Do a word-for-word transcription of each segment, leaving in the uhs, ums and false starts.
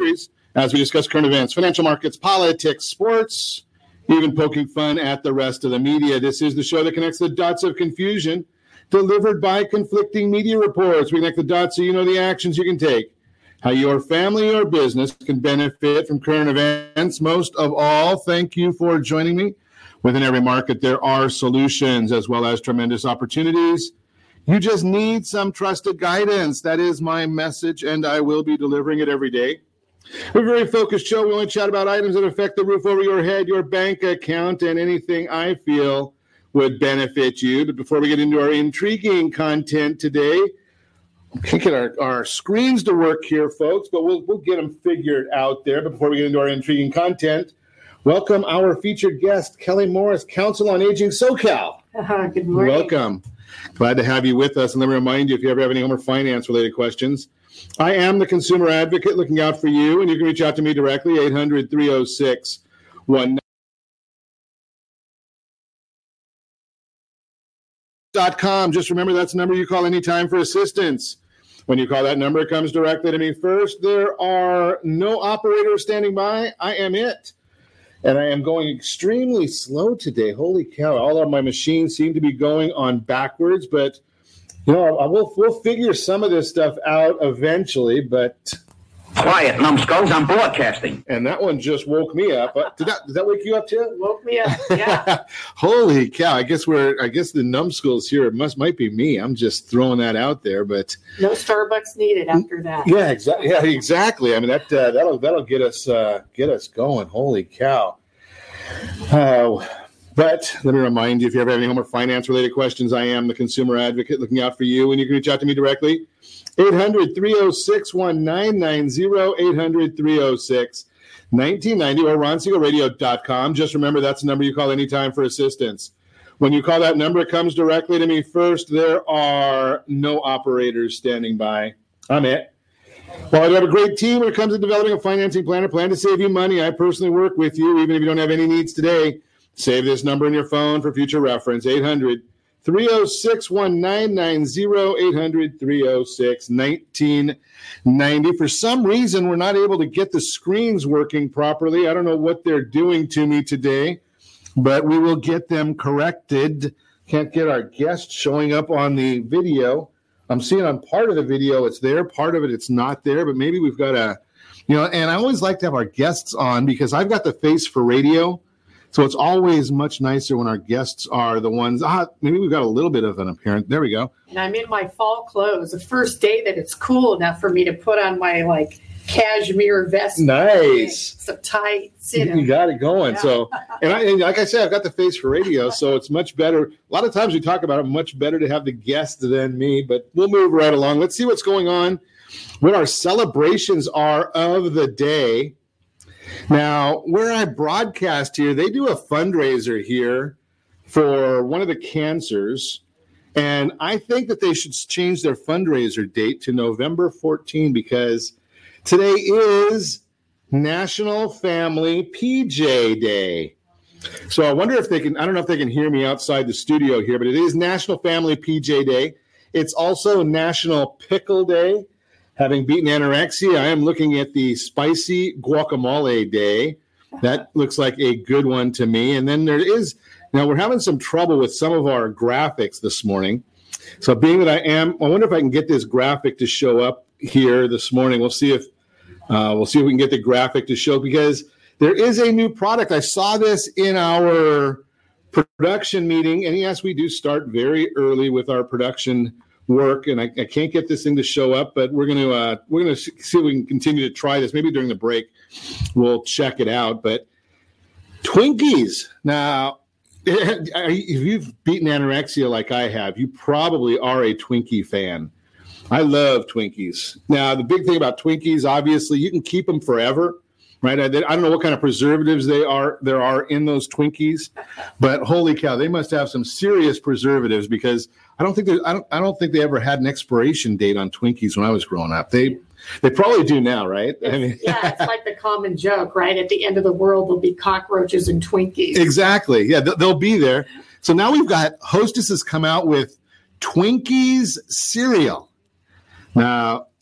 stories as we discuss current events, financial markets, politics, sports, even poking fun at the rest of the media. This is the show that connects the dots of confusion, delivered by conflicting media reports. We connect the dots so you know the actions you can take, how your family or business can benefit from current events. Most of all, thank you for joining me. Within every market, there are solutions as well as tremendous opportunities. You just need some trusted guidance. That is my message, and I will be delivering it every day. We're a very focused show. We only chat about items that affect the roof over your head, your bank account, and anything I feel would benefit you. But before we get into our intriguing content today, we can't get our, our screens to work here, folks, but we'll we'll get them figured out there. But before we get into our intriguing content, welcome our featured guest, Kelly Morris, Council on Aging SoCal. Uh, good morning. Welcome. Glad to have you with us. And let me remind you, if you ever have any home or finance-related questions, I am the consumer advocate looking out for you, and you can reach out to me directly, eight hundred, three oh six, one nine dot com. Just remember that's the number you call anytime for assistance. When you call that number, it comes directly to me first. There are no operators standing by. I am it. And I am going extremely slow today. Holy cow. All of my machines seem to be going on backwards, but you know, I will, we'll figure some of this stuff out eventually, but... Quiet, numbskulls, I'm broadcasting. And that one just woke me up. Did that, did that wake you up too? Woke me up, yeah. Holy cow. I guess we're, I guess the numbskulls here must, might be me. I'm just throwing that out there, but... No Starbucks needed after that. Yeah, exactly. Yeah, exactly. I mean, that, uh, that'll, that'll get us, uh, get us going. Holy cow. Uh, But let me remind you, if you ever have any home or finance-related questions, I am the consumer advocate looking out for you, and you can reach out to me directly, eight hundred, three oh six, one nine nine zero, eight hundred, three oh six, nineteen ninety, or ron siegel radio dot com. Just remember, that's the number you call anytime for assistance. When you call that number, it comes directly to me first. There are no operators standing by. I'm it. Well, I have a great team when it comes to developing a financing plan, a plan to save you money. I personally work with you, even if you don't have any needs today. Save this number in your phone for future reference, eight hundred, three oh six, one nine nine zero, eight hundred, three oh six, nineteen ninety. For some reason, we're not able to get the screens working properly. I don't know what they're doing to me today, but we will get them corrected. Can't get our guest showing up on the video. I'm seeing on part of the video it's there, part of it it's not there, but maybe we've got a, you know, and I always like to have our guests on because I've got the face for radio. So it's always much nicer when our guests are the ones, ah, maybe we've got a little bit of an appearance. There we go. And I'm in my fall clothes. The first day that it's cool enough for me to put on my, like, cashmere vest. Nice. Some tights. You know. You got it going. Yeah. So, and, I, and like I said, I've got the face for radio, so it's much better. A lot of times we talk about it, much better to have the guest than me, but we'll move right along. Let's see what's going on, what our celebrations are of the day. Now, where I broadcast here, they do a fundraiser here for one of the cancers, and I think that they should change their fundraiser date to November fourteenth because today is National Family P J Day. So I wonder if they can, I don't know if they can hear me outside the studio here, but it is National Family P J Day. It's also National Pickle Day. Having beaten anorexia, I am looking at the Spicy Guacamole Day. That looks like a good one to me. And then there is, now we're having some trouble with some of our graphics this morning. So being that I am, I wonder if I can get this graphic to show up here this morning. We'll see if, uh, we'll see if we can get the graphic to show because there is a new product. I saw this in our production meeting. And yes, we do start very early with our production work, and I, I can't get this thing to show up, but we're going to uh, we're going to see if we can continue to try this. Maybe during the break, we'll check it out. But Twinkies. Now, if you've beaten anorexia like I have, you probably are a Twinkie fan. I love Twinkies. Now, the big thing about Twinkies, obviously, you can keep them forever. Right, I, I don't know what kind of preservatives they are. There are in those Twinkies, but holy cow, they must have some serious preservatives because I don't think they, I don't I don't think they ever had an expiration date on Twinkies when I was growing up. They they probably do now, right? I mean, yeah, it's like the common joke, right? At the end of the world, there'll be cockroaches and Twinkies. Exactly, yeah, they'll be there. So now we've got Hostess has come out with Twinkies cereal. Now,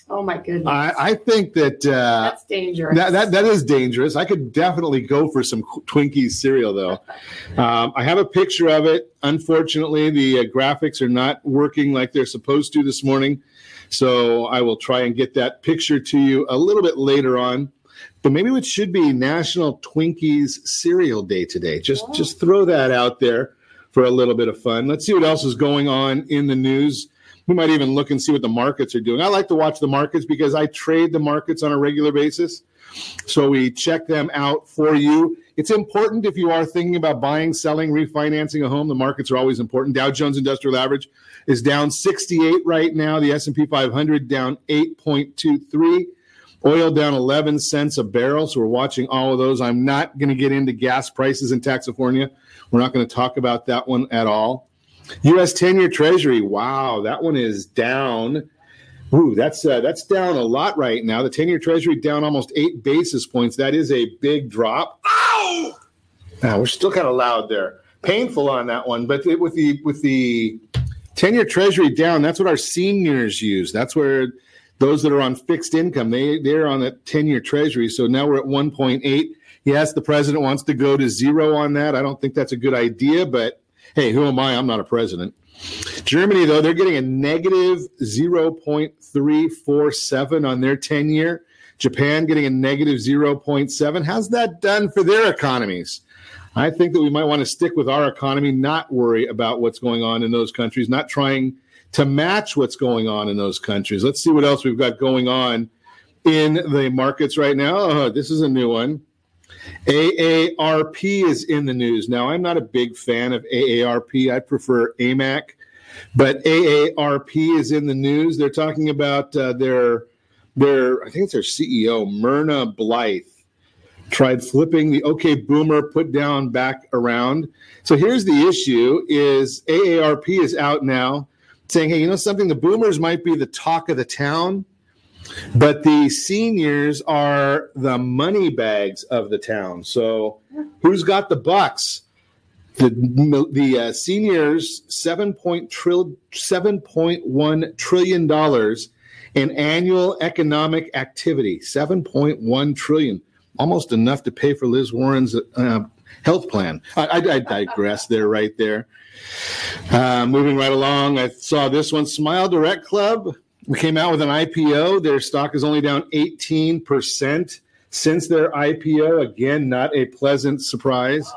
Oh my goodness. I, I think that uh, that's dangerous. That, that that is dangerous. I could definitely go for some Twinkies cereal, though. um, I have a picture of it. Unfortunately, the uh, graphics are not working like they're supposed to this morning, so I will try and get that picture to you a little bit later on. But maybe it should be National Twinkies Cereal Day today. Just oh. just throw that out there for a little bit of fun. Let's see what else is going on in the news. We might even look and see what the markets are doing. I like to watch the markets because I trade the markets on a regular basis. So we check them out for you. It's important if you are thinking about buying, selling, refinancing a home. The markets are always important. Dow Jones Industrial Average is down sixty-eight right now. The S and P five hundred down eight point two three. Oil down eleven cents a barrel. So we're watching all of those. I'm not going to get into gas prices in Taxifornia. We're not going to talk about that one at all. U S ten-year Treasury, wow, that one is down. Ooh, that's uh, that's down a lot right now. The ten-year Treasury down almost eight basis points. That is a big drop. Ow! Ah, we're still kind of loud there. Painful on that one, but it, with the with the ten-year Treasury down, that's what our seniors use. That's where those that are on fixed income, they they're on that ten-year Treasury. So now we're at one point eight. Yes, the president wants to go to zero on that. I don't think that's a good idea, but hey, who am I? I'm not a president. Germany, though, they're getting a negative zero point three four seven on their ten-year. Japan getting a negative zero point seven. How's that done for their economies? I think that we might want to stick with our economy, not worry about what's going on in those countries, not trying to match what's going on in those countries. Let's see what else we've got going on in the markets right now. Oh, this is a new one. A A R P is in the news. Now, I'm not a big fan of A A R P. I prefer A M A C. But A A R P is in the news. They're talking about uh, their, their, I think it's their C E O, Myrna Blythe, tried flipping the OK Boomer put down back around. So here's the issue is A A R P is out now saying, hey, you know something? The boomers might be the talk of the town, but the seniors are the money bags of the town. So who's got the bucks? The the uh, seniors, seven point one trillion dollars in annual economic activity. seven point one trillion dollars, almost enough to pay for Liz Warren's uh, health plan. I, I, I digress there, right there. Uh, moving right along, I saw this one, Smile Direct Club. We came out with an I P O. Their stock is only down eighteen percent since their I P O. Again, not a pleasant surprise.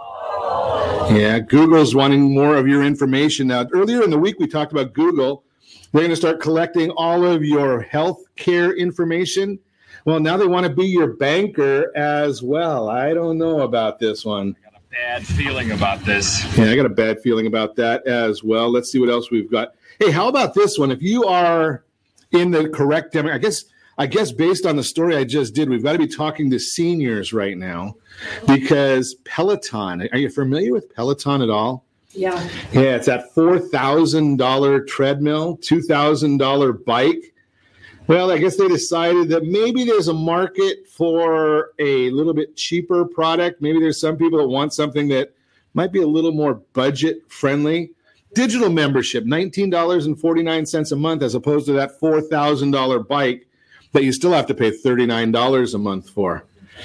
Yeah, Google's wanting more of your information now. Earlier in the week, we talked about Google. They're going to start collecting all of your health care information. Well, now they want to be your banker as well. I don't know about this one. I got a bad feeling about this. Yeah, I got a bad feeling about that as well. Let's see what else we've got. Hey, how about this one? If you are in the correct demo, I guess I guess based on the story I just did, we've got to be talking to seniors right now because Peloton, are you familiar with Peloton at all? Yeah. Yeah, it's that four thousand dollars treadmill, two thousand dollars bike. Well, I guess they decided that maybe there's a market for a little bit cheaper product. Maybe there's some people that want something that might be a little more budget friendly. Digital membership, nineteen dollars and forty-nine cents a month, as opposed to that four thousand dollars bike that you still have to pay thirty-nine dollars a month for.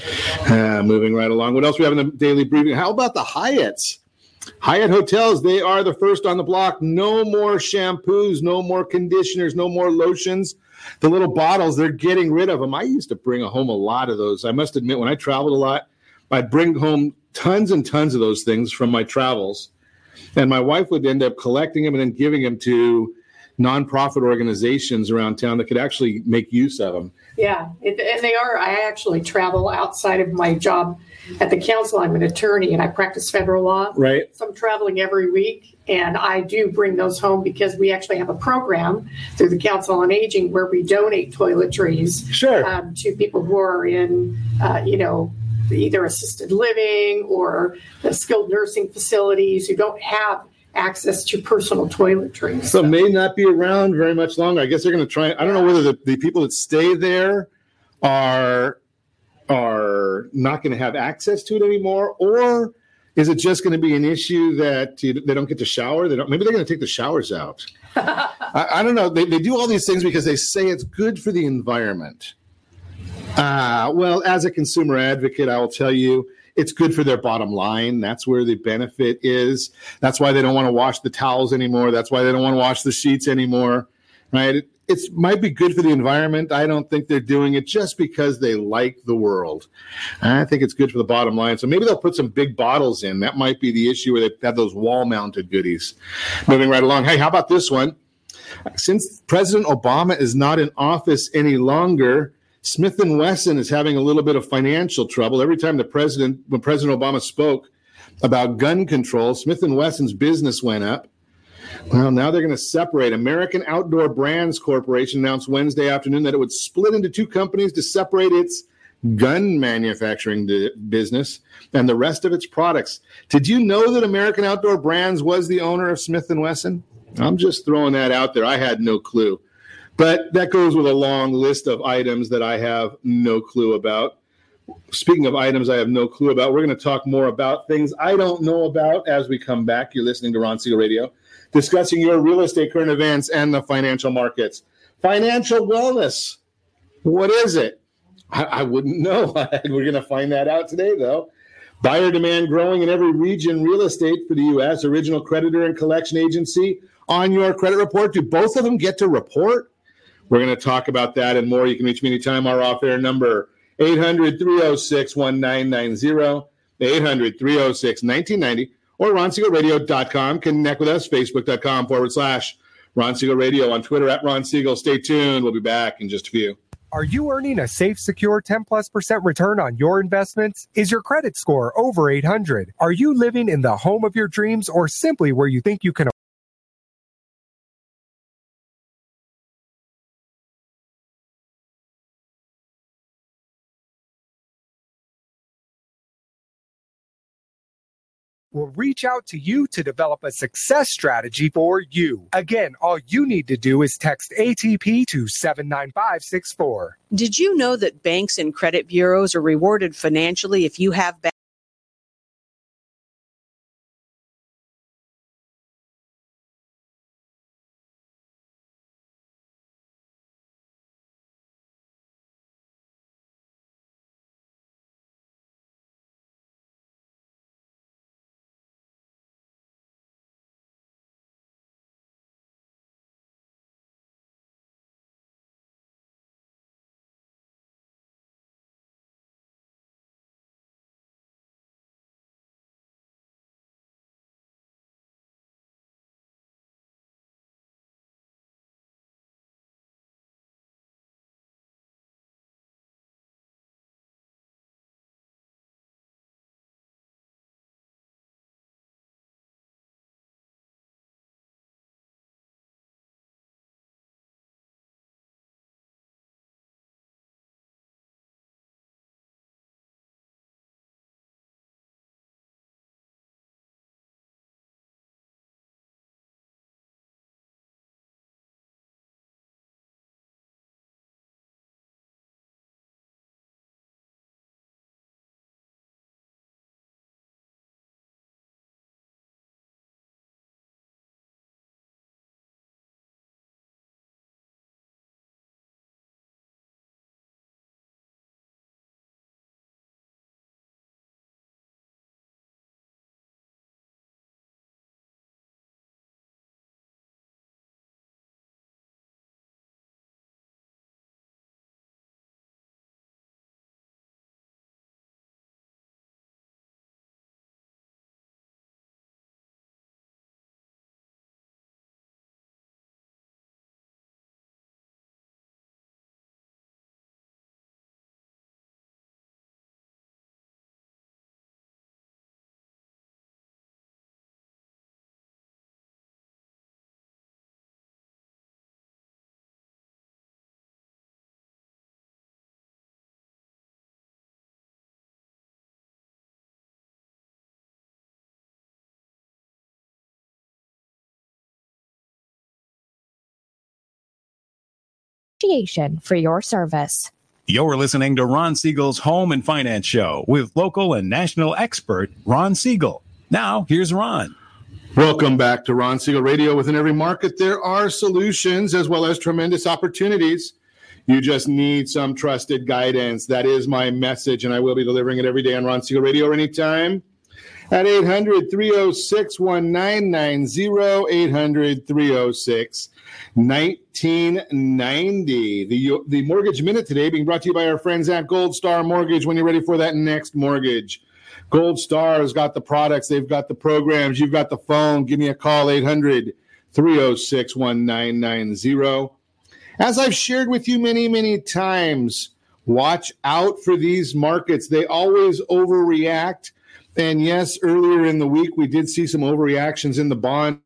Uh, moving right along. What else we have in the daily briefing? How about the Hyatts? Hyatt Hotels, they are the first on the block. No more shampoos, no more conditioners, no more lotions. The little bottles, they're getting rid of them. I used to bring home a lot of those. I must admit, when I traveled a lot, I'd bring home tons and tons of those things from my travels. And my wife would end up collecting them and then giving them to nonprofit organizations around town that could actually make use of them. Yeah, it, and they are. I actually travel outside of my job at the council. I'm an attorney and I practice federal law. Right. So I'm traveling every week, and I do bring those home because we actually have a program through the Council on Aging where we donate toiletries sure. um, to people who are in, uh, you know, either assisted living or the skilled nursing facilities who don't have access to personal toiletries. So, so may not be around very much longer. I guess they're going to try. I don't know whether the, the people that stay there are are not going to have access to it anymore, or Is it just going to be an issue that you, they don't get to shower? They don't. Maybe they're going to take the showers out. I, I don't know. They, they do all these things because they say it's good for the environment. Uh, well, as a consumer advocate, I will tell you it's good for their bottom line. That's where the benefit is. That's why they don't want to wash the towels anymore. That's why they don't want to wash the sheets anymore, right? It it's, might be good for the environment. I don't think they're doing it just because they like the world. I think it's good for the bottom line. So maybe they'll put some big bottles in. That might be the issue where they have those wall-mounted goodies. Moving right along. Hey, how about this one? Since President Obama is not in office any longer, Smith and Wesson is having a little bit of financial trouble. Every time the president, when President Obama spoke about gun control, Smith and Wesson's business went up. Well, now they're going to separate. American Outdoor Brands Corporation announced Wednesday afternoon that it would split into two companies to separate its gun manufacturing business and the rest of its products. Did you know that American Outdoor Brands was the owner of Smith and Wesson? I'm just throwing that out there. I had no clue. But that goes with a long list of items that I have no clue about. Speaking of items I have no clue about, we're going to talk more about things I don't know about as we come back. You're listening to Ron Siegel Radio, discussing your real estate, current events, and the financial markets. Financial wellness. What is it? I, I wouldn't know. We're going to find that out today, though. Buyer demand growing in every region. Real estate for the U S. Original creditor and collection agency on your credit report. Do both of them get to report? We're going to talk about that and more. You can reach me anytime. Our off-air number, eight hundred, three oh six, one nine nine zero, eight hundred, three oh six, nineteen ninety, or ron siegel radio dot com. Connect with us, facebook.com forward slash Ron Siegel Radio, on Twitter at Ron Siegel. Stay tuned. We'll be back in just a few. Are you earning a safe, secure ten plus percent return on your investments? Is your credit score over eight hundred? Are you living in the home of your dreams or simply where you think you can? Will reach out to you to develop a success strategy for you. Again, all you need to do is text A T P to seven nine five six four. Did you know that banks and credit bureaus are rewarded financially if you have bank? For your service. You're listening to Ron Siegel's Home and Finance Show with local and national expert Ron Siegel. Now, here's Ron. Welcome back to Ron Siegel Radio. Within every market, there are solutions as well as tremendous opportunities. You just need some trusted guidance. That is my message, and I will be delivering it every day on Ron Siegel Radio or anytime at eight hundred, three oh six, nineteen ninety, eight hundred, three oh six, nineteen ninety. The, the Mortgage Minute today being brought to you by our friends at Gold Star Mortgage. When you're ready for that next mortgage, Gold Star has got the products. They've got the programs. You've got the phone. Give me a call, eight hundred, three oh six, nineteen ninety. As I've shared with you many, many times, watch out for these markets. They always overreact. And yes, earlier in the week, we did see some overreactions in the bond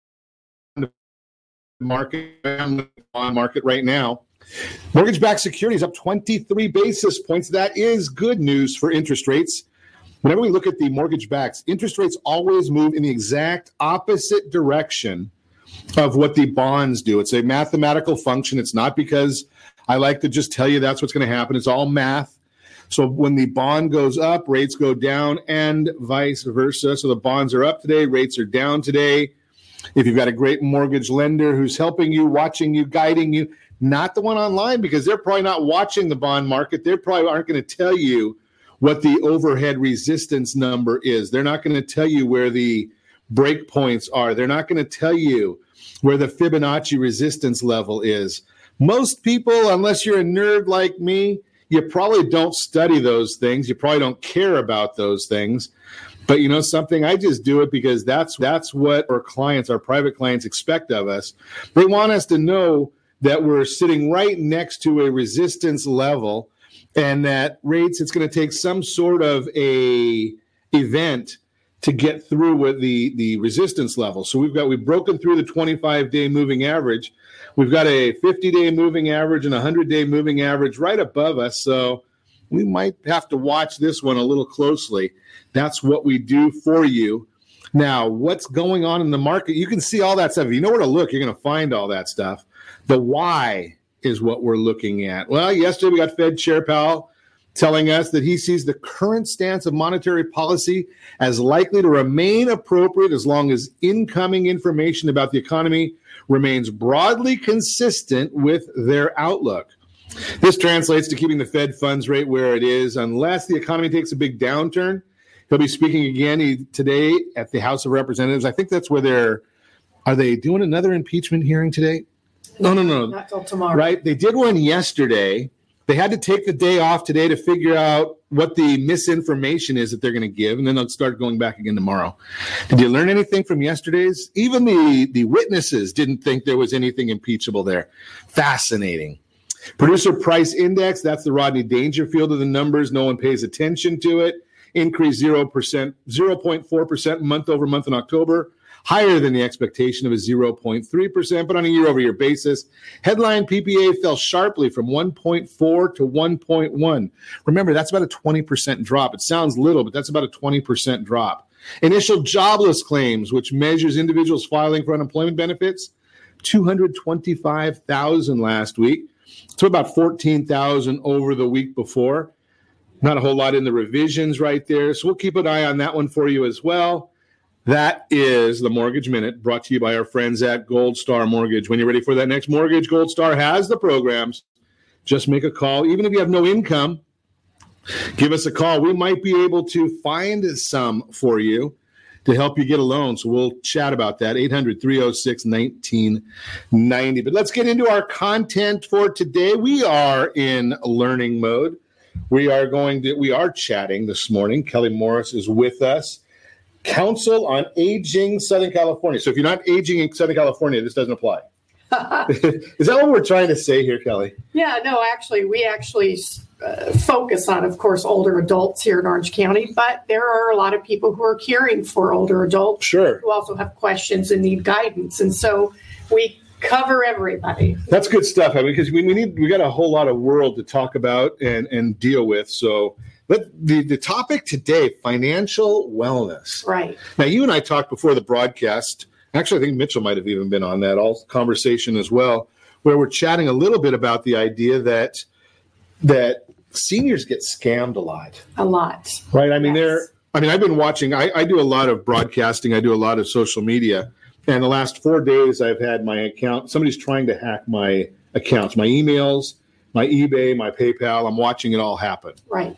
market, bond market right now. Mortgage-backed securities up twenty-three basis points. That is good news for interest rates. Whenever we look at the mortgage backs, interest rates always move in the exact opposite direction of what the bonds do. It's a mathematical function. It's not because I like to just tell you that's what's going to happen. It's all math. So when the bond goes up, rates go down and vice versa. So the bonds are up today, rates are down today. If you've got a great mortgage lender who's helping you, watching you, guiding you, not the one online, because they're probably not watching the bond market. They probably aren't going to tell you what the overhead resistance number is. They're not going to tell you where the break points are. They're not going to tell you where the Fibonacci resistance level is. Most people, unless you're a nerd like me, you probably don't study those things. You probably don't care about those things. But you know something? I just do it because that's that's what our clients, our private clients expect of us. They want us to know that we're sitting right next to a resistance level, and that rates, it's going to take some sort of a event to get through with the, the resistance level. So we've got, we've broken through the twenty-five day moving average. We've got a fifty day moving average and a one hundred day moving average right above us. So we might have to watch this one a little closely. That's what we do for you. Now, what's going on in the market? You can see all that stuff. If you know where to look, you're going to find all that stuff. The why is what we're looking at. Well, yesterday we got Fed Chair Powell telling us that he sees the current stance of monetary policy as likely to remain appropriate as long as incoming information about the economy remains broadly consistent with their outlook. This translates to keeping the Fed funds rate where it is unless the economy takes a big downturn. He'll be speaking again today at the House of Representatives. I think that's where they're, are they doing another impeachment hearing today? No, no, no. Not till tomorrow. Right? They did one yesterday. They had to take the day off today to figure out what the misinformation is that they're going to give, and then they'll start going back again tomorrow. Did you learn anything from yesterday's? Even the, the witnesses didn't think there was anything impeachable there. Fascinating. Producer Price Index, that's the Rodney Dangerfield of the numbers. No one pays attention to it. Increased zero percent, zero point four percent month over month in October. Higher than the expectation of a zero point three percent, but on a year-over-year basis. Headline P P A fell sharply from one point four to one point one. Remember, that's about a twenty percent drop. It sounds little, but that's about a twenty percent drop. Initial jobless claims, which measures individuals filing for unemployment benefits, two hundred twenty-five thousand last week. So about fourteen thousand over the week before. Not a whole lot in the revisions right there. So we'll keep an eye on that one for you as well. That is the Mortgage Minute, brought to you by our friends at Gold Star Mortgage. When you're ready for that next mortgage, Gold Star has the programs. Just make a call. Even if you have no income, give us a call. We might be able to find some for you to help you get a loan. So we'll chat about that, eight hundred, three oh six, nineteen ninety. But let's get into our content for today. We are in learning mode. We are going to, we are chatting this morning. Kelly Morris is with us. Council on Aging Southern California. So if you're not aging in Southern California, this doesn't apply. Is that what we're trying to say here, Kelly? Yeah, no, actually, we actually uh, focus on, of course, older adults here in Orange County, but there are a lot of people who are caring for older adults sure. who also have questions and need guidance. And so we cover everybody. That's good stuff, because we, we need we got a whole lot of world to talk about and, and deal with. So But the, the topic today, financial wellness. Right. Now, you and I talked before the broadcast. Actually, I think Mitchell might have even been on that all conversation as well, where we're chatting a little bit about the idea that that seniors get scammed a lot. A lot. Right? I mean, yes. they're I mean, I've been watching, I, I do a lot of broadcasting. I do a lot of social media. And the last four days I've had my account, somebody's trying to hack my accounts, my emails, my eBay, my PayPal. I'm watching it all happen. Right.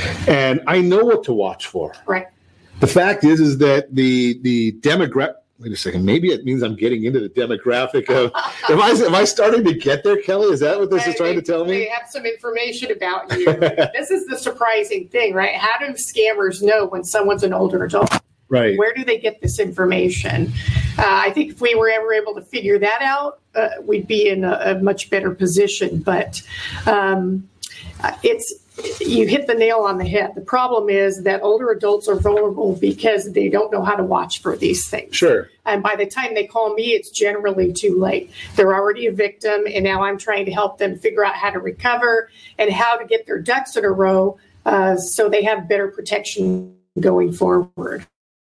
And I know what to watch for. Right. The fact is, is that the the demographic, wait a second, maybe it means I'm getting into the demographic of, am I, am I starting to get there, Kelly? Is that what this they, is trying to tell me? They have some information about you. This is the surprising thing, right? How do scammers know when someone's an older adult? Right. Where do they get this information? Uh, I think if we were ever able to figure that out, uh, we'd be in a, a much better position. But um, it's you hit the nail on the head. The problem is that older adults are vulnerable because they don't know how to watch for these things. Sure. And by the time they call me, it's generally too late. They're already a victim, and now I'm trying to help them figure out how to recover and how to get their ducks in a row uh, so they have better protection going forward.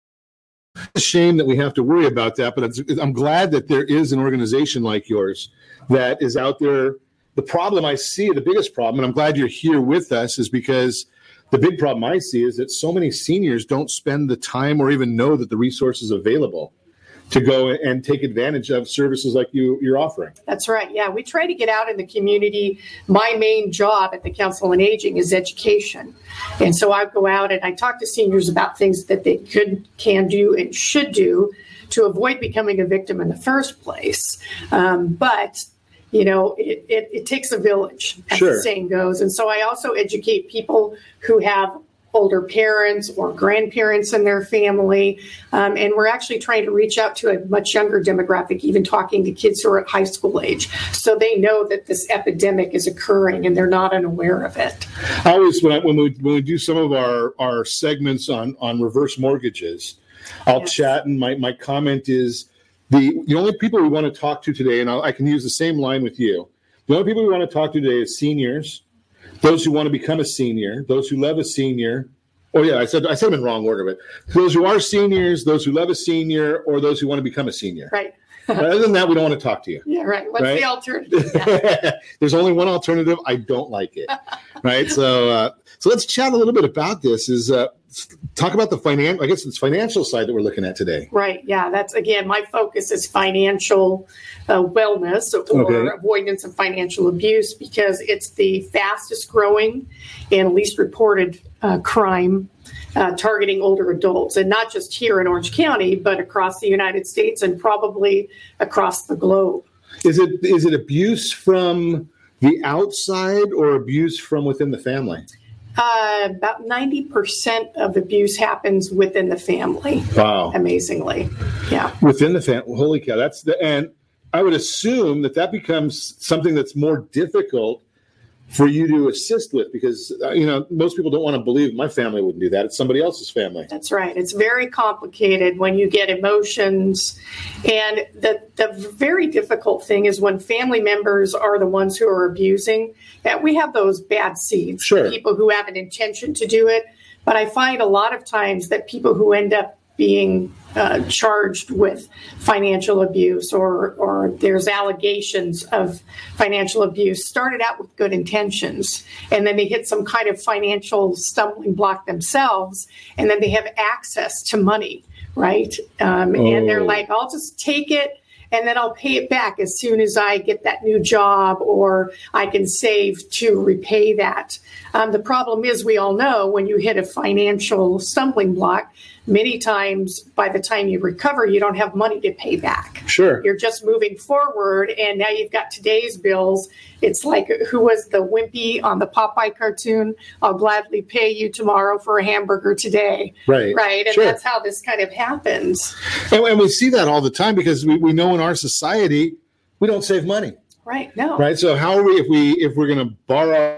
It's a shame that we have to worry about that, but it's, I'm glad that there is an organization like yours that is out there. The problem I see, the biggest problem, and I'm glad you're here with us, is because the big problem I see is that so many seniors don't spend the time or even know that the resources available to go and take advantage of services like you, you're offering. That's right. Yeah, we try to get out in the community. My main job at the Council on Aging is education. And so I go out and I talk to seniors about things that they could, can do and should do to avoid becoming a victim in the first place. Um, but You know, it, it, it takes a village, as Sure. the saying goes. And so I also educate people who have older parents or grandparents in their family. Um, and we're actually trying to reach out to a much younger demographic, even talking to kids who are at high school age. So they know that this epidemic is occurring and they're not unaware of it. I always, when, I, when, we, when we do some of our, our segments on, on reverse mortgages, I'll Yes. chat, and my, my comment is, The, the only people we want to talk to today, and I'll, I can use the same line with you, the only people we want to talk to today is seniors, those who want to become a senior, those who love a senior. Oh, yeah, I said I said them in wrong order, but those who are seniors, those who love a senior, or those who want to become a senior. Right. Other than that, we don't want to talk to you. Yeah, right. What's Right? the alternative? Yeah. There's only one alternative. I don't like it. Right. So, uh, so let's chat a little bit about this. Is uh, talk about the financial. I guess it's financial side that we're looking at today. Right. Yeah. That's, again, my focus is financial uh, wellness or Okay. avoidance of financial abuse, because it's the fastest growing and least reported uh, crime uh, targeting older adults, and not just here in Orange County, but across the United States and probably across the globe. Is it is it abuse from the outside or abuse from within the family? Uh, about ninety percent of abuse happens within the family. Wow. Amazingly. Yeah. Within the family. Holy cow. That's the, and I would assume that that becomes something that's more difficult for you to assist with, because, uh, you know, most people don't want to believe my family wouldn't do that. It's somebody else's family. That's right. It's very complicated when you get emotions. And the, the very difficult thing is when family members are the ones who are abusing, that we have those bad seeds, Sure. people who have an intention to do it. But I find a lot of times that people who end up being uh, charged with financial abuse, or or there's allegations of financial abuse, started out with good intentions, and then they hit some kind of financial stumbling block themselves, and then they have access to money, right? Um, Oh. And they're like, I'll just take it, and then I'll pay it back as soon as I get that new job, or I can save to repay that. Um, the problem is, we all know when you hit a financial stumbling block, many times by the time you recover, you don't have money to pay back. Sure. You're just moving forward, and now you've got today's bills. It's like, who was the Wimpy on the Popeye cartoon? I'll gladly pay you tomorrow for a hamburger today. Right. Right. And Sure. that's how this kind of happens. And, and we see that all the time, because we, we know in our society, we don't save money. Right. No. Right. So how are we, if we, if we're going to borrow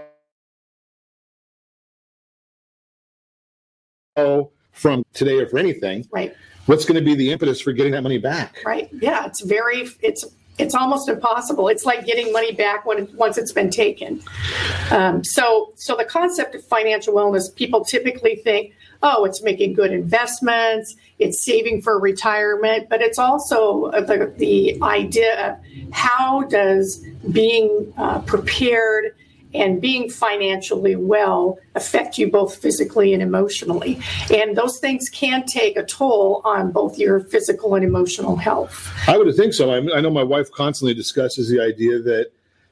from today or for anything, Right. what's going to be the impetus for getting that money back? Right. Yeah. It's very, it's, it's almost impossible. It's like getting money back when it, once it's been taken. Um, so, so the concept of financial wellness, people typically think, oh, it's making good investments, it's saving for retirement, but it's also the, the idea of how does being uh, prepared and being financially well affect you both physically and emotionally. And those things can take a toll on both your physical and emotional health. I would think so. I, I know my wife constantly discusses the idea that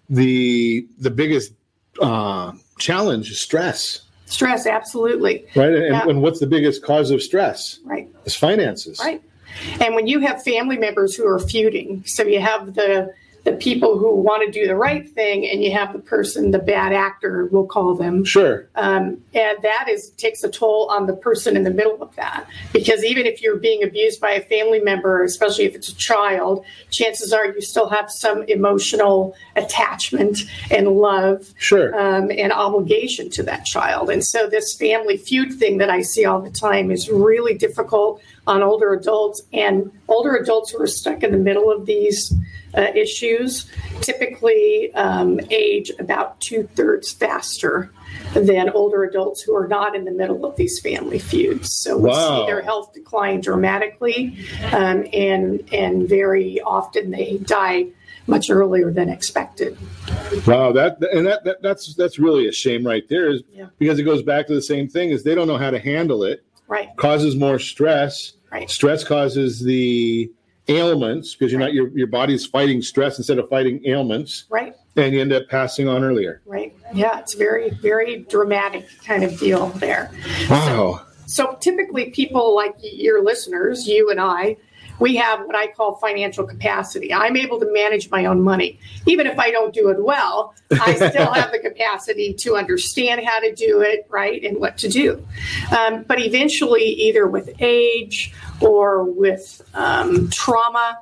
the the biggest uh, challenge is stress. Stress, absolutely. Right. And, yeah. and what's the biggest cause of stress? Right. It's finances. Right. And when you have family members who are feuding, so you have the the people who want to do the right thing, and you have the person, the bad actor, we'll call them. Sure. Um, and that is takes a toll on the person in the middle of that. Because even if you're being abused by a family member, especially if it's a child, chances are you still have some emotional attachment and love sure. um, and obligation to that child. And so this family feud thing that I see all the time is really difficult on older adults, and older adults who are stuck in the middle of these uh, issues typically um, age about two-thirds faster than older adults who are not in the middle of these family feuds. So we wow. see their health decline dramatically, um, and and very often they die much earlier than expected. Wow, that and that, that that's that's really a shame right there, is yeah. because it goes back to the same thing, is they don't know how to handle it. Right. Causes more stress. Right. Stress causes the ailments, because you're right. not your your body's fighting stress instead of fighting ailments. Right. And you end up passing on earlier. Right. Yeah, it's very, very dramatic kind of deal there. Wow. So, so typically people like your listeners, you and I, we have what I call financial capacity. I'm able to manage my own money. Even if I don't do it well, I still have the capacity to understand how to do it, right, and what to do. Um, but eventually, either with age or with um, trauma,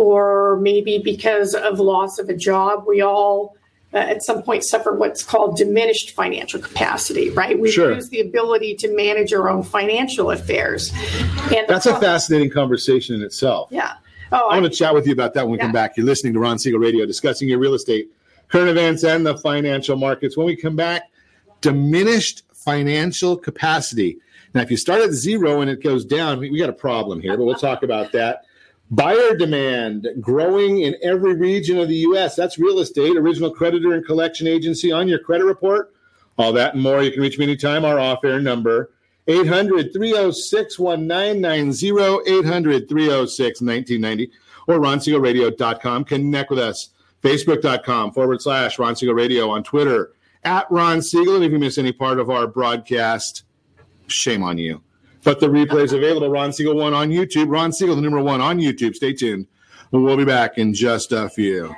or maybe because of loss of a job, we all uh, at some point suffer what's called diminished financial capacity, right? We sure. lose the ability to manage our own financial affairs. And that's a fascinating conversation in itself. Yeah. Oh, I want to chat with you about that when we yeah. come back. You're listening to Ron Siegel Radio, discussing your real estate, current events, and the financial markets. When we come back, diminished financial capacity. Now, if you start at zero and it goes down, we, we got a problem here, but we'll talk about that. Buyer demand growing in every region of the U S. That's real estate, original creditor and collection agency on your credit report. All that and more. You can reach me anytime. Our off-air number, eight hundred, three oh six, nineteen ninety, eight hundred, three oh six, nineteen ninety, or ron siegel radio dot com. Connect with us, facebook.com forward slash Ron Siegel Radio, on Twitter, at Ron Siegel. And if you miss any part of our broadcast, shame on you. But the replay is available, Ron Siegel one on YouTube. Ron Siegel, the number one on YouTube. Stay tuned. We'll be back in just a few.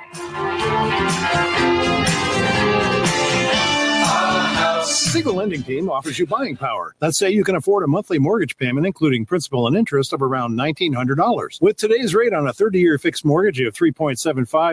Siegel Lending Team offers you buying power. Let's say you can afford a monthly mortgage payment, including principal and interest, of around nineteen hundred dollars. With today's rate on a thirty-year fixed mortgage of three point seven five,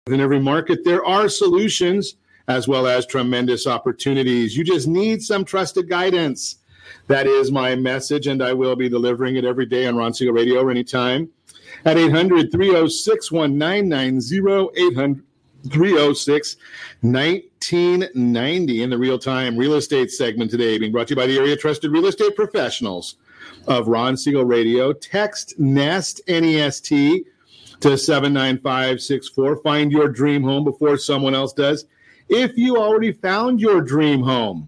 In every market, there are solutions as well as tremendous opportunities. You just need some trusted guidance. That is my message, and I will be delivering it every day on Ron Siegel Radio or anytime at eight hundred, three oh six, one nine nine zero, eight hundred, three oh six, nineteen ninety in the real-time real estate segment today, being brought to you by the area trusted real estate professionals of Ron Siegel Radio. Text NEST, N E S T, to seven nine five six four. Find your dream home before someone else does. If you already found your dream home,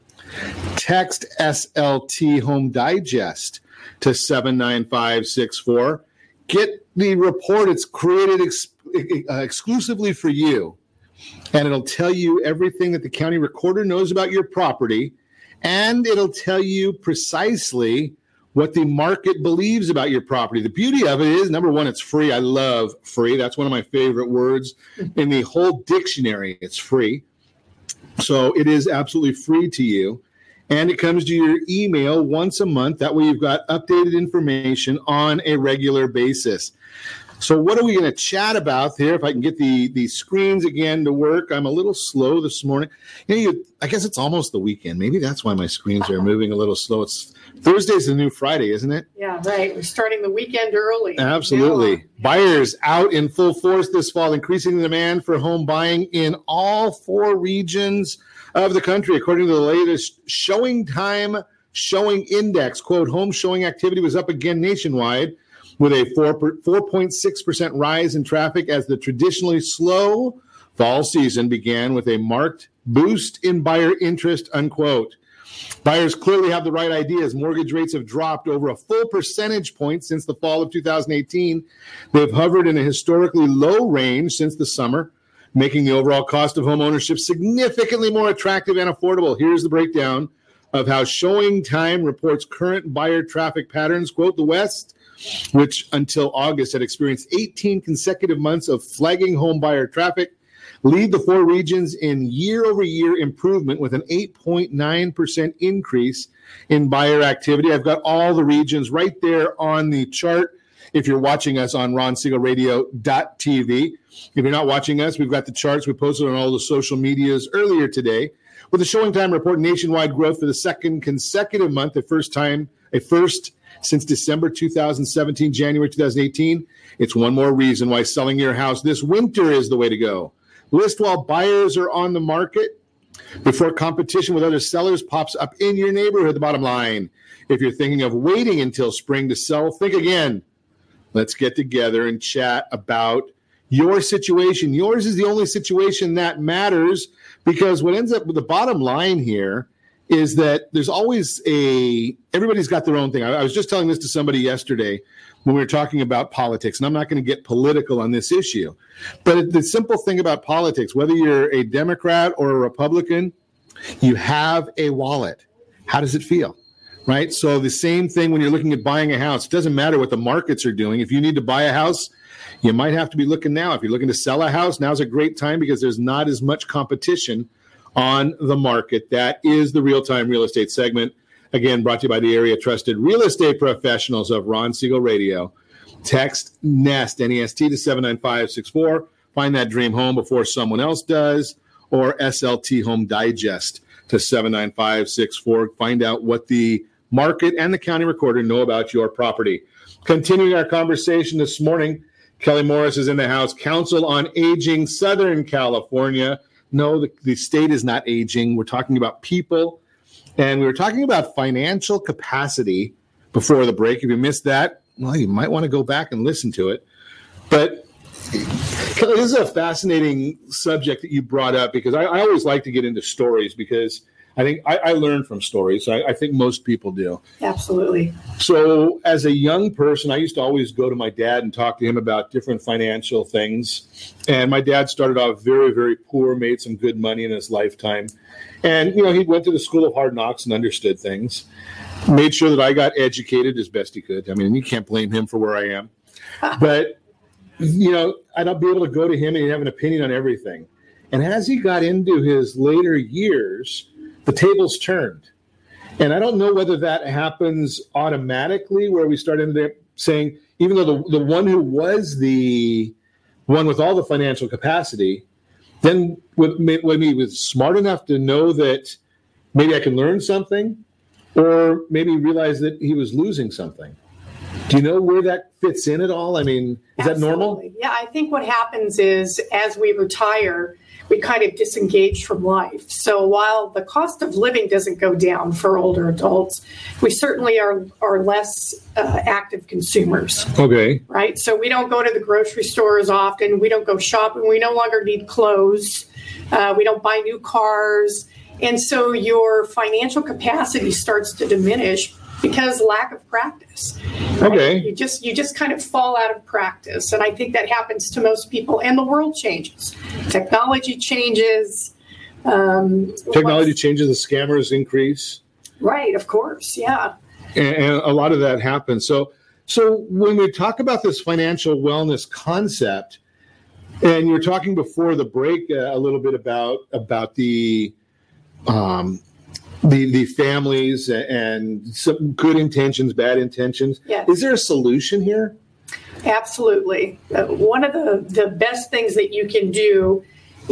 text S L T Home Digest to seven nine five six four. Get the report. It's created ex- uh, exclusively for you, and it'll tell you everything that the county recorder knows about your property, and it'll tell you precisely what the market believes about your property. The beauty of it is, number one, it's free. I love free. That's one of my favorite words in the whole dictionary. It's free. So it is absolutely free to you. And it comes to your email once a month. That way you've got updated information on a regular basis. So what are we going to chat about here? If I can get the, the screens again to work. I'm a little slow this morning. You know, you, I guess it's almost the weekend. Maybe that's why my screens are moving a little slow. It's Thursday's the new Friday, isn't it? Yeah, right. We're starting the weekend early. Absolutely. Yeah. Buyers out in full force this fall, increasing the demand for home buying in all four regions of the country. According to the latest Showing Time Showing Index, quote, home showing activity was up again nationwide with a four point six percent rise in traffic as the traditionally slow fall season began with a marked boost in buyer interest, unquote. Buyers clearly have the right ideas. Mortgage rates have dropped over a full percentage point since the fall of two thousand eighteen. They've hovered in a historically low range since the summer, making the overall cost of home ownership significantly more attractive and affordable. Here's the breakdown of how Showing Time reports current buyer traffic patterns. Quote, the West, which until August had experienced eighteen consecutive months of flagging home buyer traffic, lead the four regions in year-over-year improvement with an eight point nine percent increase in buyer activity. I've got all the regions right there on the chart if you're watching us on ron siegel radio dot t v. If you're not watching us, we've got the charts we posted on all the social medias earlier today. With the Showing Time report, nationwide growth for the second consecutive month, the first time, a first since December two thousand seventeen, January two thousand eighteen. It's one more reason why selling your house this winter is the way to go. List while buyers are on the market before competition with other sellers pops up in your neighborhood. The bottom line, if you're thinking of waiting until spring to sell, think again. Let's get together and chat about your situation. Yours is the only situation that matters, because what ends up with the bottom line here is that there's always a, everybody's got their own thing. I, I was just telling this to somebody yesterday when we were talking about politics, and I'm not going to get political on this issue. But the simple thing about politics, whether you're a Democrat or a Republican, you have a wallet. How does it feel? Right? So the same thing when you're looking at buying a house. It doesn't matter what the markets are doing. If you need to buy a house, you might have to be looking now. If you're looking to sell a house, now's a great time because there's not as much competition on the market. That is the real-time real estate segment. Again, brought to you by the area trusted real estate professionals of Ron Siegel Radio. Text NEST, N E S T, to seven nine five six four. Find that dream home before someone else does. Or S L T Home Digest to seven nine five six four. Find out what the market and the county recorder know about your property. Continuing our conversation this morning, Kelly Morris is in the house. Council on Aging, Southern California. No, the, the state is not aging. We're talking about people. And we were talking about financial capacity before the break. If you missed that, well, you might want to go back and listen to it. But Kelly, this is a fascinating subject that you brought up, because I, I always like to get into stories, because I think I, I learn from stories. I, I think most people do. Absolutely. So as a young person, I used to always go to my dad and talk to him about different financial things. And my dad started off very, very poor, made some good money in his lifetime. And, you know, he went to the School of Hard Knocks and understood things, made sure that I got educated as best he could. I mean, you can't blame him for where I am. But, you know, I'd be able to go to him and he'd have an opinion on everything. And as he got into his later years, the tables turned. And I don't know whether that happens automatically, where we start into saying, even though the, the one who was the one with all the financial capacity, then with, with me was smart enough to know that maybe I can learn something, or maybe realize that he was losing something. Do you know where that fits in at all? I mean, is Absolutely. that normal? Yeah, I think what happens is as we retire, we kind of disengage from life. So while the cost of living doesn't go down for older adults, we certainly are, are less uh, active consumers. Okay. Right? So we don't go to the grocery store as often. We don't go shopping. We no longer need clothes. Uh, we don't buy new cars. And so your financial capacity starts to diminish because lack of practice. Right? Okay. You just you just kind of fall out of practice. And I think that happens to most people. And the world changes. Technology changes. Um, Technology changes, the scammers increase. Right, of course. Yeah. And, and a lot of that happens. So so when we talk about this financial wellness concept, and you were talking before the break uh, a little bit about about the um The the families and some good intentions, bad intentions. Yes. Is there a solution here? Absolutely. Uh, one of the, the best things that you can do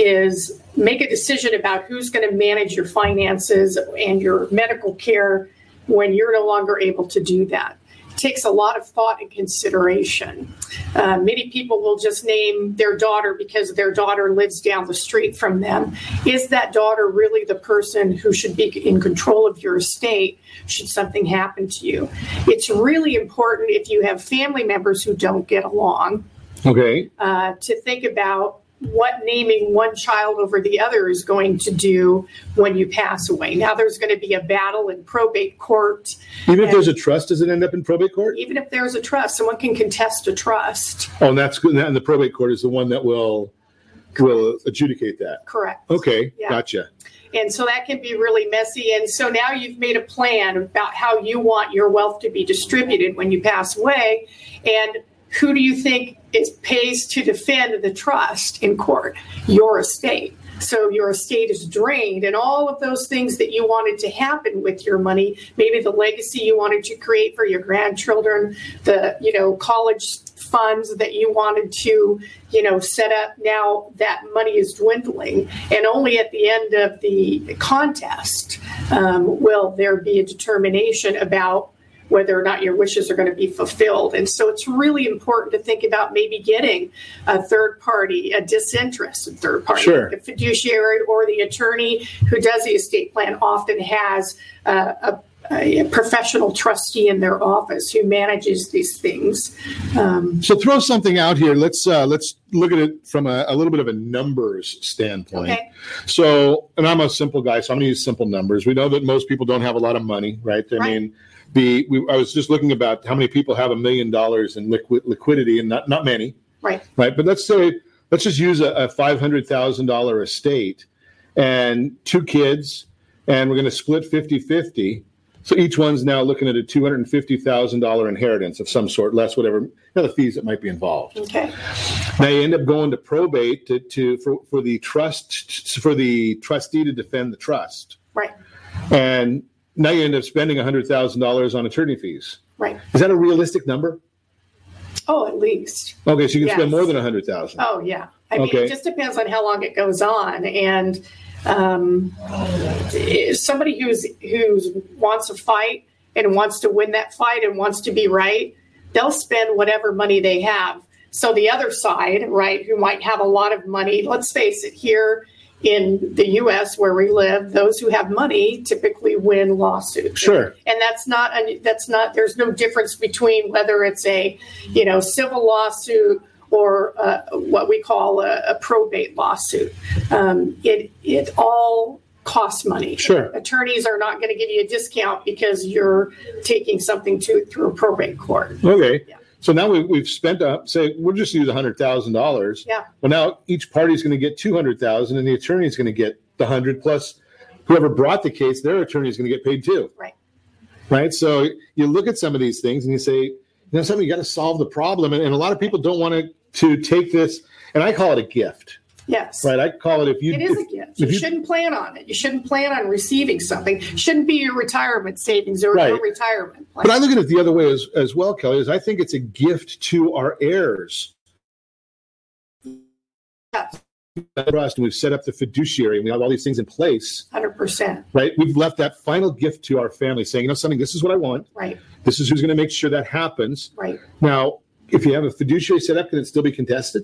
is make a decision about who's going to manage your finances and your medical care when you're no longer able to do that. It takes a lot of thought and consideration. Uh, many people will just name their daughter because their daughter lives down the street from them. Is that daughter really the person who should be in control of your estate should something happen to you? It's really important if you have family members who don't get along, Okay. uh, to think about what naming one child over the other is going to do when you pass away. Now there's going to be a battle in probate court. Even if there's a trust, does it end up in probate court? Even if there's a trust, someone can contest a trust. Oh, and that's good. And the probate court is the one that will will adjudicate that. Correct. Okay, Yeah. gotcha. And so that can be really messy. And so now you've made a plan about how you want your wealth to be distributed when you pass away. And who do you think is pays to defend the trust in court? Your estate. So your estate is drained, and all of those things that you wanted to happen with your money, maybe the legacy you wanted to create for your grandchildren, the, you know, college funds that you wanted to, you know, set up, now that money is dwindling. And only at the end of the contest um, will there be a determination about whether or not your wishes are going to be fulfilled. And so it's really important to think about maybe getting a third party, a disinterested third party. Sure. The fiduciary or the attorney who does the estate plan often has uh, a a professional trustee in their office who manages these things. Um, So throw something out here. Let's uh, let's look at it from a, a little bit of a numbers standpoint. Okay. So, and I'm a simple guy, so I'm going to use simple numbers. We know that most people don't have a lot of money, right? I Right. mean, the we, I was just looking about how many people have a million dollars in liquid liquidity, and not not many, right. right? But let's say let's just use a, a five hundred thousand dollar estate and two kids, and we're going to split fifty-fifty. So each one's now looking at a two hundred fifty thousand dollars inheritance of some sort, less whatever, you know, the fees that might be involved. Okay. Now you end up going to probate to, to for, for the trust for the trustee to defend the trust. Right. And now you end up spending one hundred thousand dollars on attorney fees. Right. Is that a realistic number? Oh, at least. Okay, so you can Yes. spend more than one hundred thousand dollars. Oh, yeah. I mean, Okay. it just depends on how long it goes on. And um, somebody who's who's wants a fight and wants to win that fight and wants to be right, they'll spend whatever money they have. So the other side, right, who might have a lot of money, let's face it, here in the U S where we live, those who have money typically win lawsuits. Sure. And that's not, that's not, there's no difference between whether it's a, you know, civil lawsuit or uh, what we call a, a probate lawsuit. Um, it, it all costs money. Sure. Attorneys are not going to give you a discount because you're taking something to through a probate court. Okay. Yeah. So now we've, we've spent up, say, we'll just use one hundred thousand dollars. Yeah. Well, now each party is going to get two hundred thousand dollars, and the attorney is going to get the one hundred plus whoever brought the case, their attorney is going to get paid too. Right. Right. So you look at some of these things and you say, you know, something, you got to solve the problem. And, and a lot of people don't want to, to take this, and I call it a gift. Yes. Right. I call it if you. It is if, a gift. if You, you shouldn't plan on it. You shouldn't plan on receiving something. It shouldn't be your retirement savings or Right. your retirement plan. But I look at it the other way as, as well, Kelly, is I think it's a gift to our heirs trust, and we've set up the fiduciary, and we have all these things in place. one hundred percent. Right? We've left that final gift to our family, saying, you know, something. This is what I want. Right. This is who's going to make sure that happens. Right. Now, if you have a fiduciary set up, can it still be contested?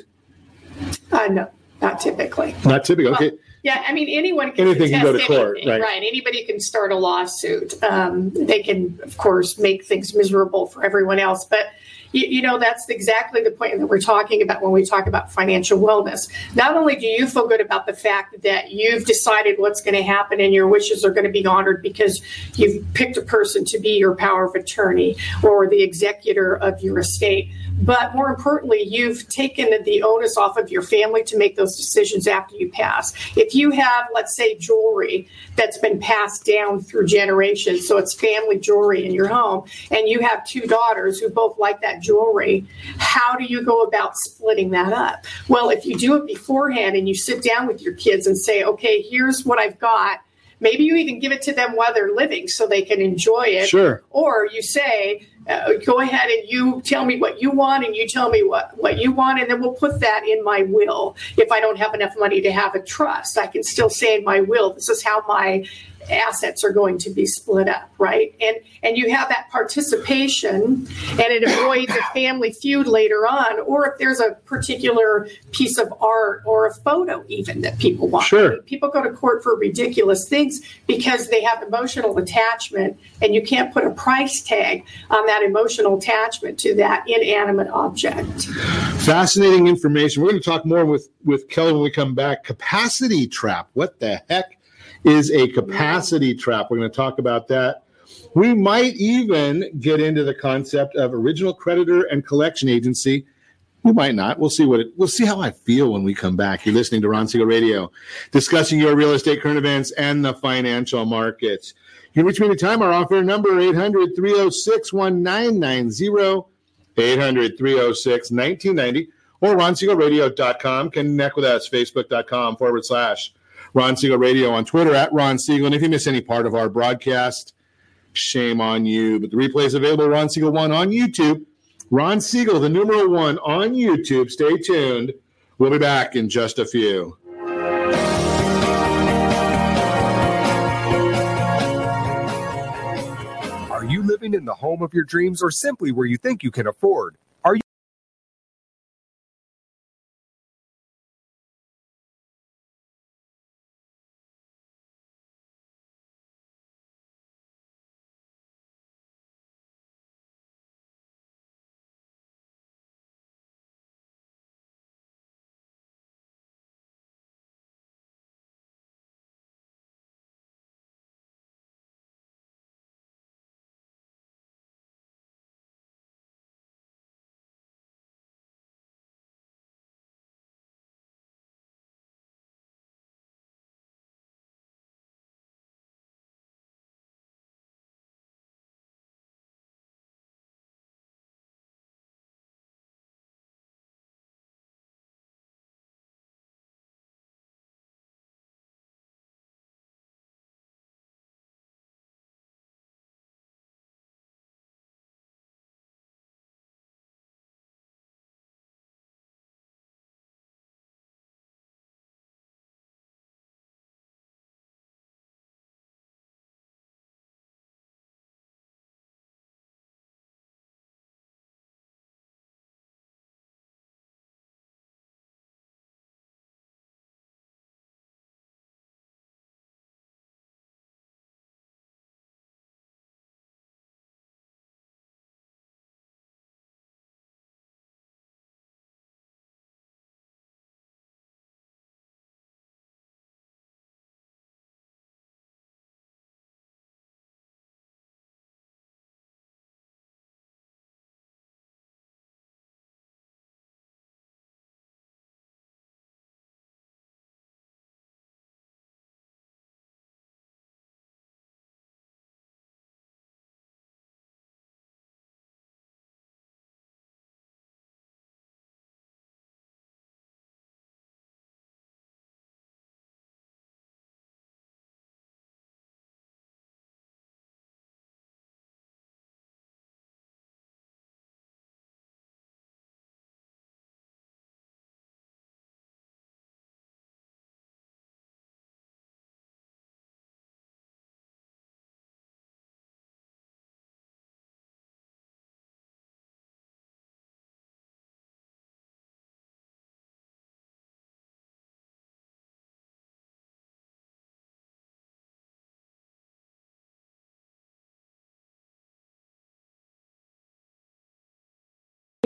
Uh, no, not typically. Not typically. Okay. Well, yeah, I mean, anyone can Anything can go to contest court, anything, right. Anybody can start a lawsuit. Um, they can, of course, make things miserable for everyone else. But, you, you know, that's exactly the point that we're talking about when we talk about financial wellness. Not only do you feel good about the fact that you've decided what's going to happen and your wishes are going to be honored because you've picked a person to be your power of attorney or the executor of your estate, but more importantly, you've taken the onus off of your family to make those decisions after you pass. If you have, let's say, jewelry that's been passed down through generations, so it's family jewelry in your home, and you have two daughters who both like that jewelry, how do you go about splitting that up? Well, if you do it beforehand and you sit down with your kids and say, okay, here's what I've got. Maybe you even give it to them while they're living so they can enjoy it. Sure. Or you say, uh, go ahead and you tell me what you want and you tell me what, what you want, and then we'll put that in my will. If I don't have enough money to have a trust, I can still say in my will, this is how my assets are going to be split up, right? And and you have that participation, and it avoids a family feud later on, or if there's a particular piece of art or a photo even that people want. Sure. People go to court for ridiculous things because they have emotional attachment, and you can't put a price tag on that emotional attachment to that inanimate object. Fascinating information. We're going to talk more with, with Kelly when we come back. Capacity trap. What the heck is a capacity trap? We're going to talk about that. We might even get into the concept of original creditor and collection agency. We might not. We'll see what it, we'll see how I feel when we come back. You're listening to Ron Siegel Radio, discussing your real estate, current events, and the financial markets. You can reach me anytime. Our offer number, eight hundred, three oh six, nineteen ninety, eight hundred, three oh six, nineteen ninety, or ron siegel radio dot com. Connect with us, facebook.com forward slash Ron Siegel Radio, on Twitter at Ron Siegel. And if you miss any part of our broadcast, shame on you. But the replay is available, Ron Siegel one on YouTube. Ron Siegel, the numeral one on YouTube. Stay tuned. We'll be back in just a few. Are you living in the home of your dreams or simply where you think you can afford?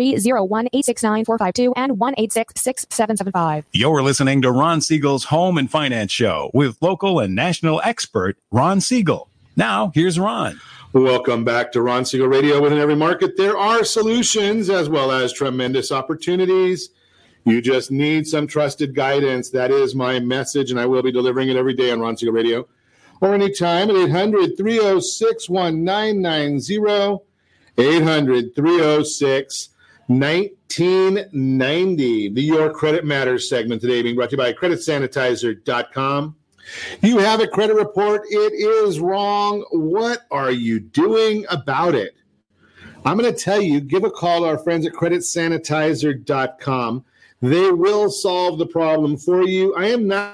free zero one eight six nine four five two and one eight six six seven seven five. You're listening to Ron Siegel's Home and Finance Show with local and national expert Ron Siegel. Now, here's Ron. Welcome back to Ron Siegel Radio. Within every market, there are solutions as well as tremendous opportunities. You just need some trusted guidance. That is my message, and I will be delivering it every day on Ron Siegel Radio or anytime at eight hundred, three oh six, one nine nine zero, eight hundred, three oh six, nineteen ninety. The Your Credit Matters segment today being brought to you by credit sanitizer dot com. You have a credit report. It is wrong. What are you doing about it? I'm going to tell you, give a call to our friends at credit sanitizer dot com. They will solve the problem for you. I am not,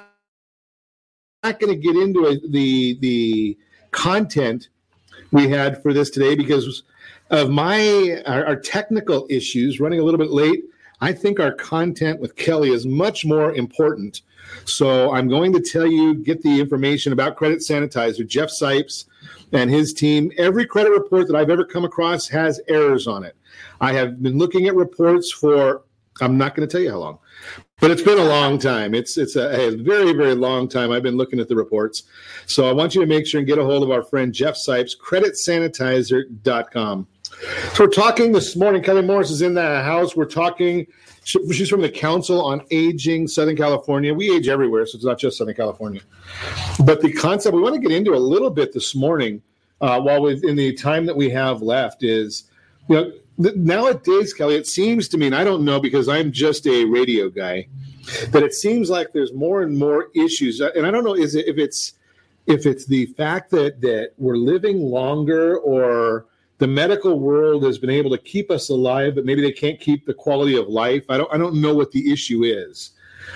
not going to get into a, the, the content we had for this today because of my our, our technical issues running a little bit late. I think our content with Kelly is much more important. So I'm going to tell you, get the information about Credit Sanitizer, Jeff Sipes and his team. Every credit report that I've ever come across has errors on it. I have been looking at reports for, I'm not going to tell you how long, but it's been a long time. It's it's a, a very, very long time I've been looking at the reports. So I want you to make sure and get a hold of our friend Jeff Sipes, credit sanitizer dot com. So we're talking this morning. Kelly Morris is in the house. We're talking. She's from the Council on Aging, Southern California. We age everywhere, so it's not just Southern California. But the concept we want to get into a little bit this morning, uh, while we in the time that we have left, is you know th- nowadays, Kelly, it seems to me, and I don't know because I'm just a radio guy, that it seems like there's more and more issues. And I don't know is it, if it's if it's the fact that that we're living longer or the medical world has been able to keep us alive, but maybe they can't keep the quality of life. I don't I don't know what the issue is.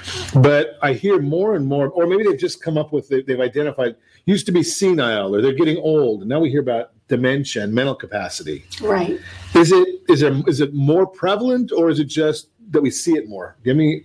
But I hear more and more, or maybe they've just come up with, they've identified, used to be senile, or they're getting old. And now we hear about dementia and mental capacity. Right. Is it is there is it more prevalent, or is it just that we see it more? Give me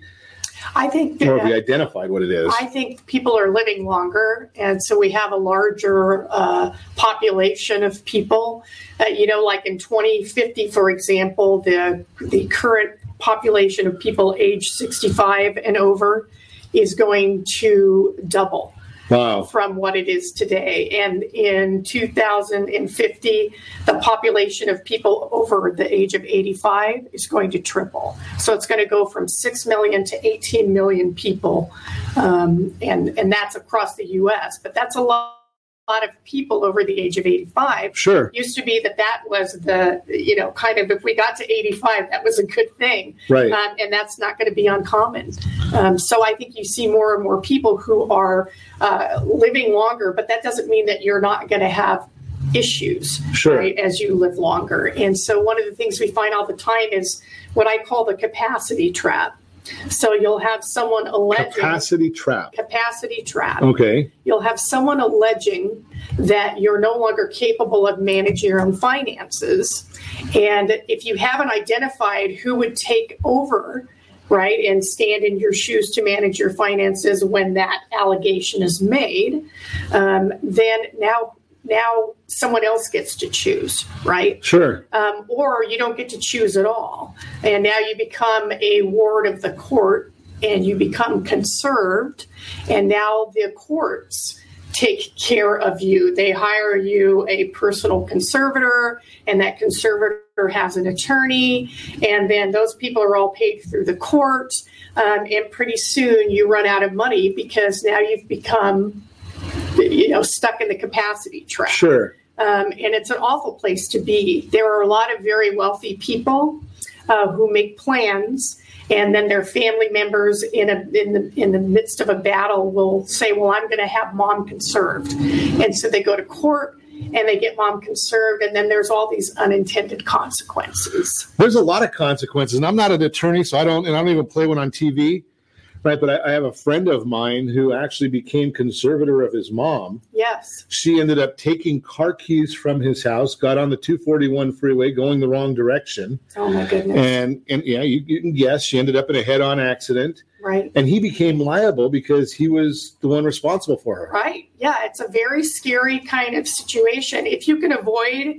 I think or have we identified what it is? I think people are living longer, and so we have a larger uh, population of people. Uh, you know, like in twenty fifty, for example, the the current population of people age sixty-five and over is going to double. Wow. From what it is today. And in two thousand fifty, the population of people over the age of eighty-five is going to triple. So it's going to go from six million to eighteen million people. Um, and, and that's across the U S. But that's a lot. lot of people over the age of eighty-five. Sure. Used to be that that was the, you know, kind of, if we got to eighty-five, that was a good thing. Right. Um, and that's not going to be uncommon. Um, so I think you see more and more people who are uh, living longer, but that doesn't mean that you're not going to have issues, sure, right, as you live longer. And so one of the things we find all the time is what I call the capacity trap. So you'll have someone alleging capacity trap. Capacity trap. Okay. You'll have someone alleging that you're no longer capable of managing your own finances. And if you haven't identified who would take over, right, and stand in your shoes to manage your finances when that allegation is made, um, then now now someone else gets to choose, right? Sure. Um, or you don't get to choose at all. And now you become a ward of the court and you become conserved. And now the courts take care of you. They hire you a personal conservator, and that conservator has an attorney. And then those people are all paid through the court. Um, and pretty soon you run out of money because now you've become, you know, stuck in the capacity trap. Sure. Um, and it's an awful place to be. There are a lot of very wealthy people uh, who make plans, and then their family members in a in the in the midst of a battle will say, "Well, I'm going to have mom conserved," and so they go to court and they get mom conserved, and then there's all these unintended consequences. There's a lot of consequences, and I'm not an attorney, so I don't, and I don't even play one on T V. Right, but I, I have a friend of mine who actually became conservator of his mom. Yes. She ended up taking car keys from his house, got on the two forty-one freeway going the wrong direction. Oh, my goodness. And, and yeah, you, you can guess, she ended up in a head-on accident. Right. And he became liable because he was the one responsible for her. Right. Yeah, it's a very scary kind of situation. If you can avoid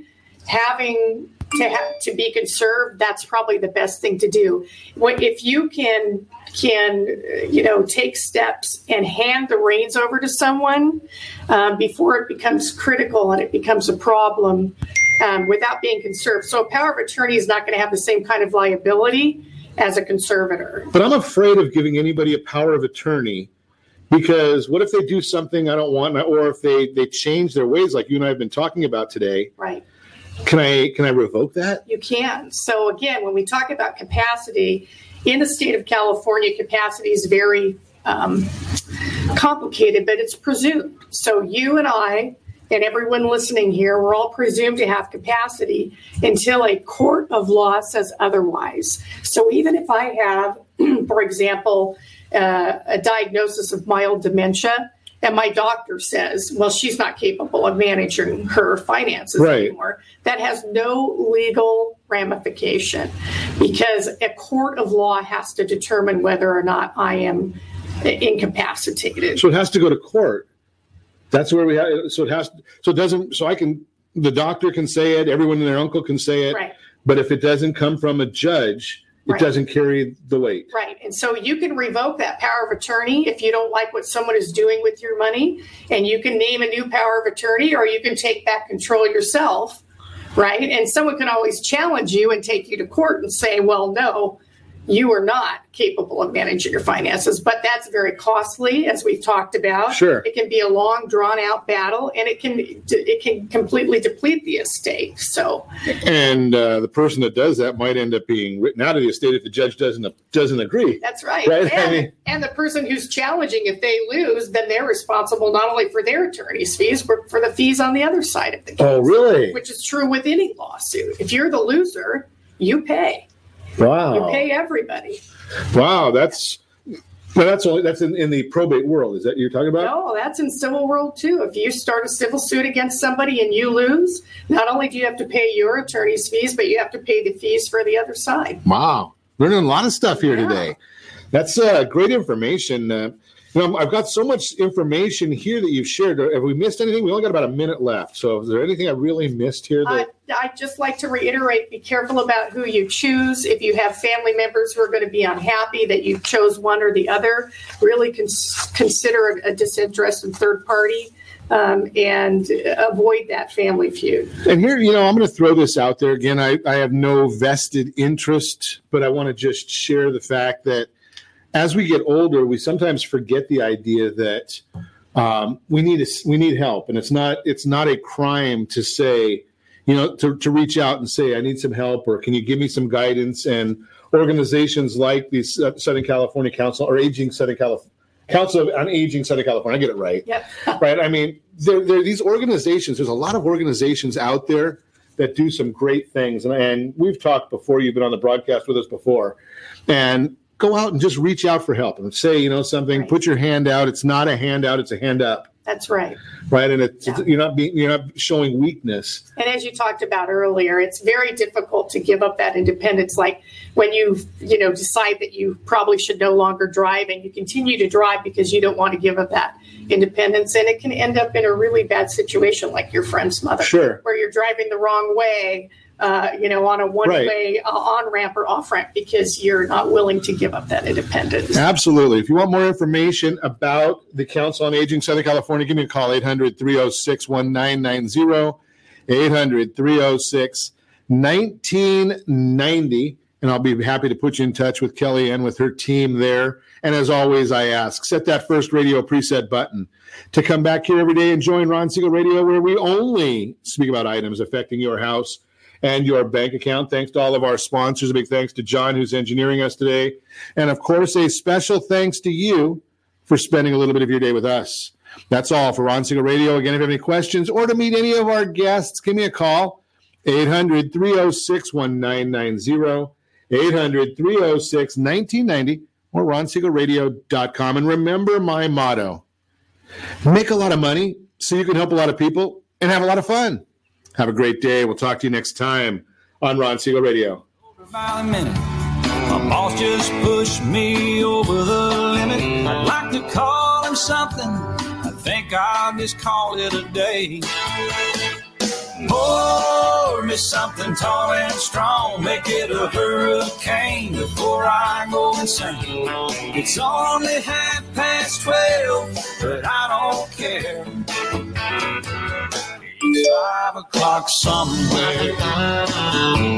having to have to be conserved, that's probably the best thing to do. What if you can can you know take steps and hand the reins over to someone um, before it becomes critical and it becomes a problem um, without being conserved. So a power of attorney is not going to have the same kind of liability as a conservator. But I'm afraid of giving anybody a power of attorney, because what if they do something I don't want, or if they they change their ways, like you and I have been talking about today? Right. Can I can I revoke that? You can. So again, when we talk about capacity in the state of California, capacity is very um, complicated, but it's presumed. So you and I and everyone listening here, we're all presumed to have capacity until a court of law says otherwise. So even if I have, for example, uh, a diagnosis of mild dementia, and my doctor says, well, she's not capable of managing her finances right. anymore, that has no legal ramification, because a court of law has to determine whether or not I am incapacitated. So it has to go to court. That's where we have. So it has. So it doesn't. So I can. The doctor can say it. Everyone and their uncle can say it. Right. But if it doesn't come from a judge, it right. doesn't carry the weight. Right. And so you can revoke that power of attorney if you don't like what someone is doing with your money, and you can name a new power of attorney, or you can take back control yourself. Right. And someone can always challenge you and take you to court and say, well, no, you are not capable of managing your finances. But that's very costly, as we've talked about. Sure. It can be a long, drawn-out battle, and it can it can completely deplete the estate. So, and uh, the person that does that might end up being written out of the estate if the judge doesn't doesn't agree. That's right. Right? And, I mean, and the person who's challenging, if they lose, then they're responsible not only for their attorney's fees, but for the fees on the other side of the case. Oh, really? Which is true with any lawsuit. If you're the loser, you pay. Wow. You pay everybody. Wow, that's well, that's only that's in, in the probate world. Is that what you're talking about? No, that's in civil world too. If you start a civil suit against somebody and you lose, not only do you have to pay your attorney's fees, but you have to pay the fees for the other side. Wow, learning a lot of stuff here yeah. today. That's uh, great information. Uh, you know, I've got so much information here that you've shared. Have we missed anything? We only got about a minute left. So is there anything I really missed here? That... Uh, I'd just like to reiterate, be careful about who you choose. If you have family members who are going to be unhappy that you chose one or the other, really cons- consider a, a disinterested third party um, and avoid that family feud. And here, you know, I'm going to throw this out there again. I, I have no vested interest, but I want to just share the fact that as we get older, we sometimes forget the idea that um, we need a, we need help, and it's not it's not a crime to say, you know, to, to reach out and say, I need some help, or can you give me some guidance? And organizations like the Southern California Council or Aging Southern California Council on Aging Southern California, I get it right, yep. right? I mean, there there are these organizations. There's a lot of organizations out there that do some great things, and, and we've talked before. You've been on the broadcast with us before, and go out and just reach out for help and say, you know, something, right. put your hand out. It's not a handout, it's a hand up. That's right. Right. And it's, Yeah. you're not being, you're not showing weakness. And as you talked about earlier, it's very difficult to give up that independence. Like when you, you know, decide that you probably should no longer drive and you continue to drive because you don't want to give up that independence. And it can end up in a really bad situation like your friend's mother, Sure. where you're driving the wrong way, uh, you know, on a one-way uh, on-ramp or off-ramp because you're not willing to give up that independence. Absolutely. If you want more information about the Council on Aging Southern California, give me a call, eight hundred, three oh six, one nine nine zero, eight hundred, three oh six, nineteen ninety, and I'll be happy to put you in touch with Kelly and with her team there. And as always, I ask, set that first radio preset button to come back here every day and join Ron Siegel Radio, where we only speak about items affecting your house and your bank account. Thanks to all of our sponsors. A big thanks to John, who's engineering us today. And, of course, a special thanks to you for spending a little bit of your day with us. That's all for Ron Siegel Radio. Again, if you have any questions or to meet any of our guests, give me a call, eight hundred, three oh six, one nine nine zero, eight hundred, three oh six, nineteen ninety, or ron siegel radio dot com. And remember my motto, make a lot of money so you can help a lot of people and have a lot of fun. Have a great day. We'll talk to you next time on Ron Siegel Radio. By a minute, my boss just pushed me over the limit. I'd like to call him something. I think I'll just call it a day. Pour me something tall and strong, make it a hurricane before I go insane. It's only half past twelve, but I don't care. It's five o'clock somewhere.